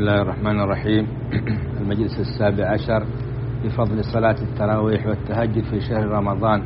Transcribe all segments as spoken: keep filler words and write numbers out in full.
الله الرحمن الرحيم. المجلس السابع عشر بفضل صلاة التراويح والتهجد في شهر رمضان.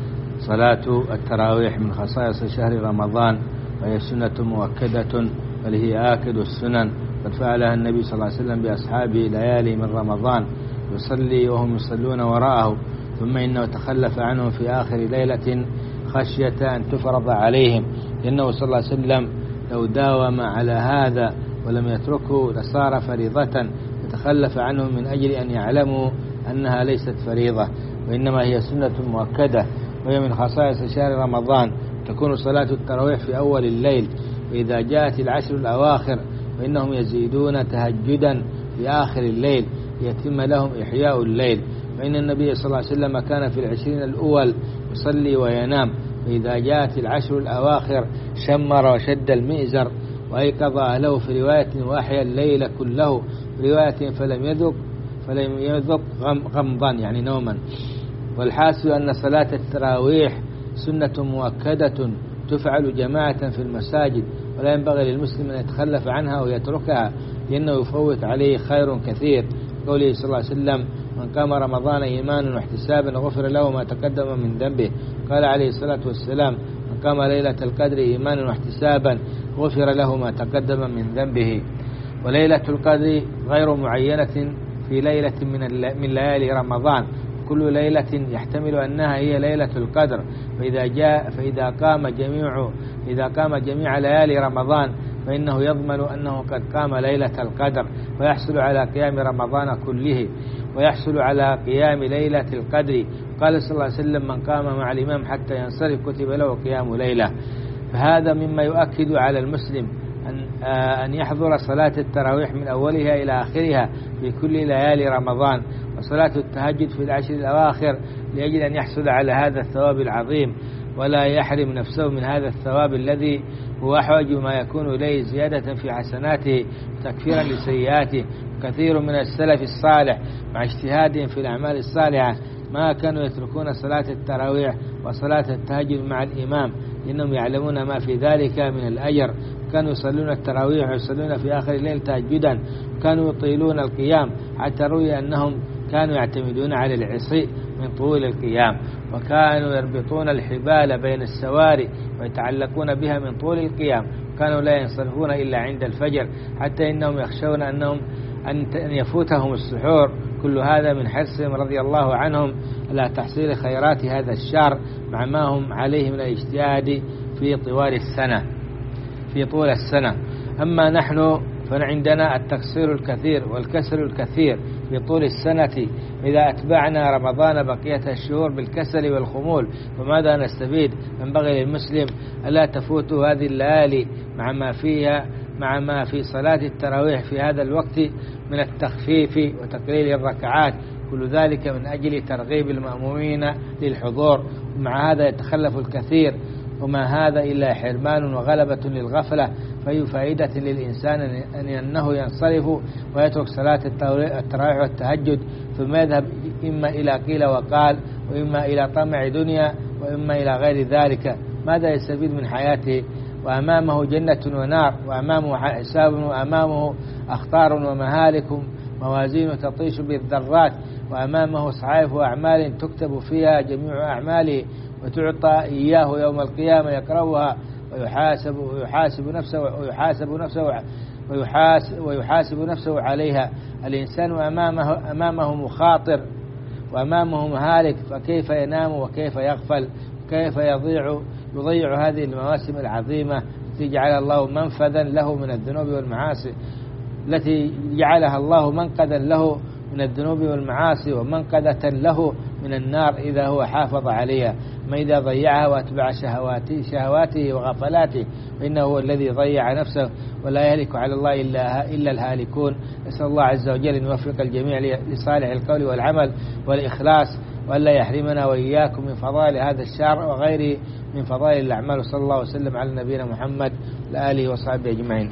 صلاة التراويح من خصائص شهر رمضان، وهي سنة مؤكدة، بل هي آكد السنن، قد فعلها النبي صلى الله عليه وسلم بأصحابه ليالي من رمضان، يصلي وهم يصلون وراءه، ثم إنه تخلف عنهم في آخر ليلة خشية أن تفرض عليهم، لأنه صلى الله عليه وسلم لو داوم على هذا ولم يتركه لصار فريضة، فتخلف عنهم من أجل أن يعلموا أنها ليست فريضة، وإنما هي سنة مؤكدة، وهي من خصائص شهر رمضان. تكون صلاة التراويح في أول الليل، وإذا جاءت العشر الأواخر فإنهم يزيدون تهجدا في آخر الليل ليتم لهم إحياء الليل. فإن النبي صلى الله عليه وسلم كان في العشرين الأول يصلي وينام، فإذا جاءت العشر الأواخر شمر وشد المئزر وأيقظ أهله في رواية وأحيا الليل كله، في رواية فلم يذق فلم يذق غمضا يعني نوما. والحاصل أن صلاة التراويح سنة مؤكدة تفعل جماعة في المساجد، ولا ينبغي للمسلم أن يتخلف عنها أو يتركها، لأنه يفوت عليه خير كثير. قوله صلى الله عليه وسلم: من قام رمضان إيمانا واحتسابا غفر له ما تقدم من ذنبه. قال عليه الصلاة والسلام: من قام ليلة القدر إيمانا واحتسابا غفر له ما تقدم من ذنبه. وليلة القدر غير معينة في ليلة من ليالي رمضان، كل ليلة يحتمل أنها هي ليلة القدر، فإذا جاء فإذا قام جميع إذا قام جميع ليالي رمضان فإنه يضمن أنه قد قام ليلة القدر، ويحصل على قيام رمضان كله، ويحصل على قيام ليلة القدر. قال صلى الله عليه وسلم: من قام مع الإمام حتى ينصرف كتب له قيام ليلة. فهذا مما يؤكد على المسلم أن أن يحضر صلاة التراويح من أولها إلى آخرها في كل ليالي رمضان، وصلاة التهجد في العشر الأواخر، لأجل أن يحصل على هذا الثواب العظيم، ولا يحرم نفسه من هذا الثواب الذي هو أحوج ما يكون إليه زيادة في حسناته تكفيرا لسيئاته. كثير من السلف الصالح مع اجتهادهم في الأعمال الصالحة ما كانوا يتركون صلاة التراويح وصلاة التهجد مع الإمام، لأنهم يعلمون ما في ذلك من الأجر. كانوا يصلون التراويح ويصلون في آخر الليل تهجدا، كانوا يطيلون القيام، حتى روي أنهم كانوا يعتمدون على العصي من طول القيام، وكانوا يربطون الحبال بين السواري ويتعلقون بها من طول القيام، كانوا لا ينصرفون إلا عند الفجر، حتى إنهم يخشون أنهم أن يفوتهم السحور. كل هذا من حرصهم رضي الله عنهم على تحصيل خيرات هذا الشهر، مع ما هم عليه من الاجتهاد في طوال السنة في طول السنة. أما نحن فعندنا التقصير الكثير والكسل الكثير في طول السنة، إذا أتبعنا رمضان بقية الشهور بالكسل والخمول، فماذا نستفيد؟ ينبغي للمسلم ألا تفوت هذه الليالي مع ما فيها مع ما في صلاة التراويح في هذا الوقت من التخفيف وتقليل الركعات، كل ذلك من أجل ترغيب المأمومين للحضور. ومع هذا يتخلف الكثير، وما هذا إلا حرمان وغلبة للغفلة، فأي فائدة للإنسان أن أنه ينصرف ويترك صلاة التراويح والتهجد، ثم يذهب إما إلى قيل وقال، وإما إلى طمع دنيا، وإما إلى غير ذلك. ماذا يستفيد من حياته؟ وأمامه جنة ونار، وأمامه حساب، وأمامه أخطار ومهالك، موازين تطيش بالذرات، وأمامه صحائف أعمال تكتب فيها جميع أعماله، وتعطى إياه يوم القيامة يقرأها، ويحاسب ويحاسب نفسه ويحاسب نفسه ويحاسب, ويحاسب نفسه عليها. الإنسان أمامه أمامه مخاطر وأمامه مهالك، فكيف ينام وكيف يغفل؟ كيف يضيع يضيع هذه المواسم العظيمة التي جعلها الله منفذا له من الذنوب والمعاصي، التي جعلها الله منقذا له من الذنوب والمعاصي، ومنقذة له من النار إذا هو حافظ عليها. ما إذا ضيعها واتبع شهواته, شهواته وغفلاته، فإنه هو الذي ضيع نفسه، ولا يهلك على الله إلا, إلا الهالكون. نسأل الله عز وجل أن يوفق الجميع لصالح القول والعمل والإخلاص، وألا يحرمنا وإياكم من فضائل هذا الشهر وغيره من فضائل الأعمال. صلى الله وسلم على نبينا محمد وآله وصحبه أجمعين.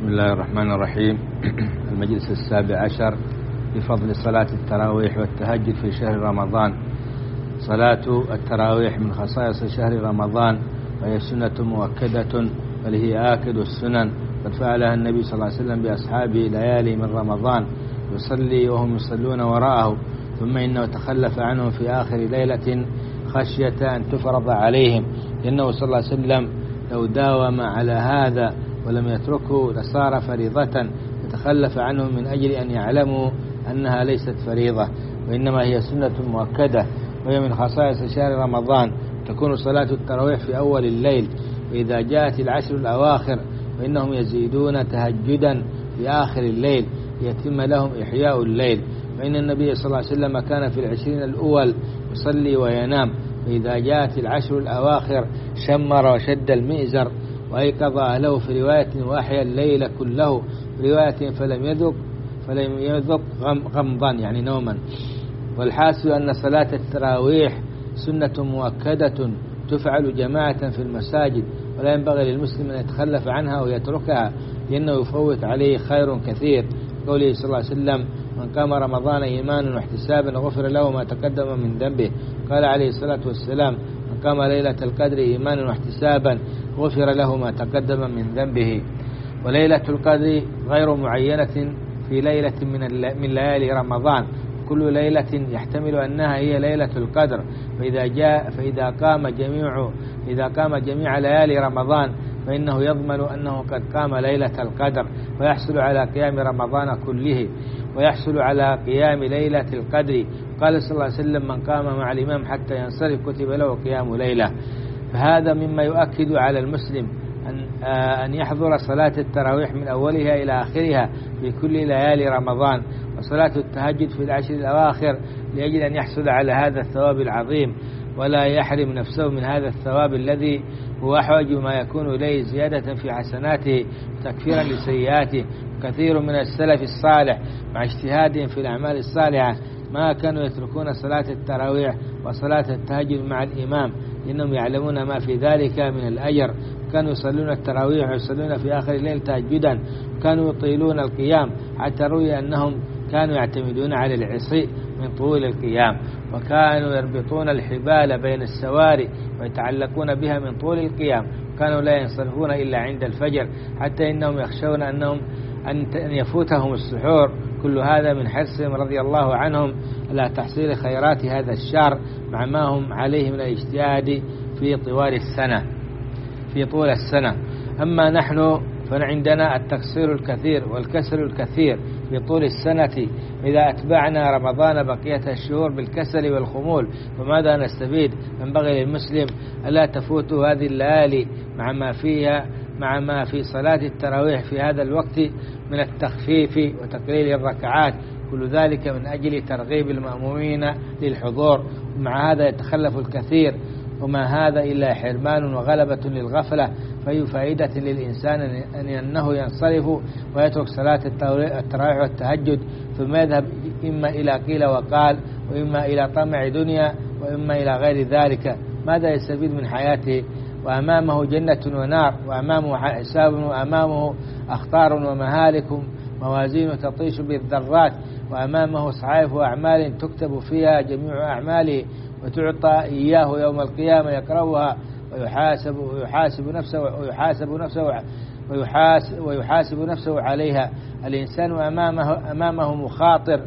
بسم الله الرحمن الرحيم. المجلس السابع عشر بفضل صلاة التراويح والتهجد في شهر رمضان. صلاة التراويح من خصائص شهر رمضان، وهي سنة مؤكدة، بل هي آكد السنن، قد فعلها النبي صلى الله عليه وسلم بأصحابه ليالي من رمضان، يصلي وهم يصلون وراءه، ثم إنه تخلف عنهم في آخر ليلة خشية أن تفرض عليهم، لأنه صلى الله عليه وسلم لو داوم على هذا ولم يتركه لصار فريضة، يتخلف عنهم من أجل أن يعلموا أنها ليست فريضة، وإنما هي سنة مؤكدة، وهي من خصائص شهر رمضان. تكون صلاة التراويح في أول الليل، وإذا جاءت العشر الأواخر فإنهم يزيدون تهجدا في آخر الليل ليتم لهم إحياء الليل، فإن النبي صلى الله عليه وسلم كان في العشرين الأول يصلي وينام، فإذا جاءت العشر الأواخر شمر وشد المئزر وأيقظ أهله في رواية وأحيا الليل كله، في رواية فلم يذق فلم يذق غمضا يعني نوما. والحاصل أن صلاة التراويح سنة مؤكدة تفعل جماعة في المساجد، ولا ينبغي للمسلم أن يتخلف عنها أو يتركها، لأنه يفوت عليه خير كثير. قوله صلى الله عليه وسلم: من قام رمضان إيمانا واحتسابا غفر له ما تقدم من ذنبه. قال عليه الصلاة والسلام: من قام ليلة القدر إيمانا واحتسابا غفر له ما تقدم من ذنبه. وليلة القدر غير معينة في ليلة من ليالي رمضان، كل ليلة يحتمل أنها هي ليلة القدر، فإذا جاء فإذا قام جميع إذا قام جميع ليالي رمضان فإنه يضمن أنه قد قام ليلة القدر، ويحصل على قيام رمضان كله، ويحصل على قيام ليلة القدر. قال صلى الله عليه وسلم: من قام مع الإمام حتى ينصرف كتب له قيام ليلة. فهذا مما يؤكد على المسلم أن أن يحضر صلاة التراويح من أولها إلى آخرها في كل ليالي رمضان، وصلاة التهجد في العشر الأواخر لأجل أن يحصل على هذا الثواب العظيم، ولا يحرم نفسه من هذا الثواب الذي هو أحوج ما يكون إليه زيادة في حسناته تكفيرا لسيئاته. كثير من السلف الصالح مع اجتهادهم في الأعمال الصالحة ما كانوا يتركون صلاة التراويح وصلاة التهجد مع الإمام، لأنهم يعلمون ما في ذلك من الأجر. كانوا يصلون التراويح ويصلون في آخر الليل تهجدا، كانوا يطيلون القيام، حتى روي أنهم كانوا يعتمدون على العصي من طول القيام، وكانوا يربطون الحبال بين السواري ويتعلقون بها من طول القيام، كانوا لا ينصرفون إلا عند الفجر، حتى إنهم يخشون أنهم أن يفوتهم السحور. كل هذا من حرصهم رضي الله عنهم على تحصيل خيرات هذا الشهر مع ما هم عليه من الاجتهاد في طوال السنة في طول السنة. أما نحن فعندنا التقصير الكثير والكسل الكثير في طول السنة، إذا أتبعنا رمضان بقية الشهور بالكسل والخمول، فماذا نستفيد؟ ينبغي للمسلم ألا تفوت هذه الليالي مع ما فيها مع ما في صلاة التراويح في هذا الوقت من التخفيف وتقليل الركعات، كل ذلك من أجل ترغيب المأمومين للحضور. ومع هذا يتخلف الكثير، وما هذا إلا حرمان وغلبة للغفلة، فأي فائدة للإنسان أن أنه ينصرف ويترك صلاة التراويح والتهجد، ثم يذهب إما إلى قيل وقال، وإما إلى طمع دنيا، وإما إلى غير ذلك. ماذا يستفيد من حياته؟ وأمامه جنة ونار، وأمامه حساب، وأمامه أخطار ومهالك موازين تطيش بالذرات، وأمامه صحائف أعمال تكتب فيها جميع أعماله وتعطى إياه يوم القيامة يقرأها ويحاسب ويحاسب نفسه ويحاسب نفسه ويحاسب, ويحاسب نفسه عليها. الإنسان أمامه أمامه مخاطر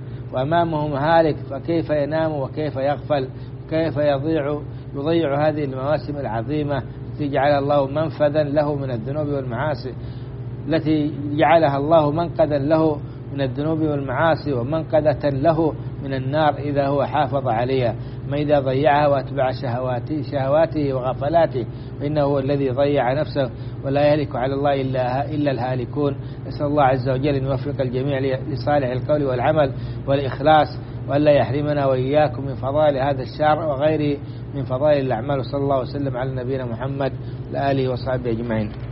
وأمامه مهالك، فكيف ينام وكيف يغفل؟ كيف يضيع يضيع هذه المواسم العظيمة التي جعل الله منفذا له من الذنوب والمعاصي، التي جعلها الله منقذا له من الذنوب والمعاصي ومنقذة له من النار إذا هو حافظ عليها. ما إذا ضيعها واتبع شهواته, شهواته وغفلاته، فإنه هو الذي ضيع نفسه، ولا يهلك على الله إلا, إلا الهالكون. نسأل الله عز وجل أن يوفق الجميع لصالح القول والعمل والإخلاص، وألا يحرمنا وإياكم من فضائل هذا الشهر وغيره من فضائل الأعمال. صلى الله وسلم على نبينا محمد وآله وصحبه أجمعين.